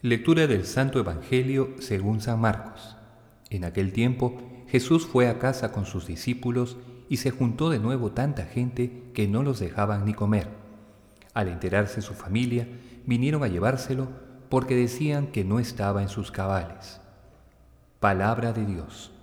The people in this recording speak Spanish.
Lectura del Santo Evangelio según San Marcos. En aquel tiempo Jesús fue a casa con sus discípulos y se juntó de nuevo tanta gente que no los dejaban ni comer. Al enterarse su familia, vinieron a llevárselo porque decían que no estaba en sus cabales. Palabra de Dios.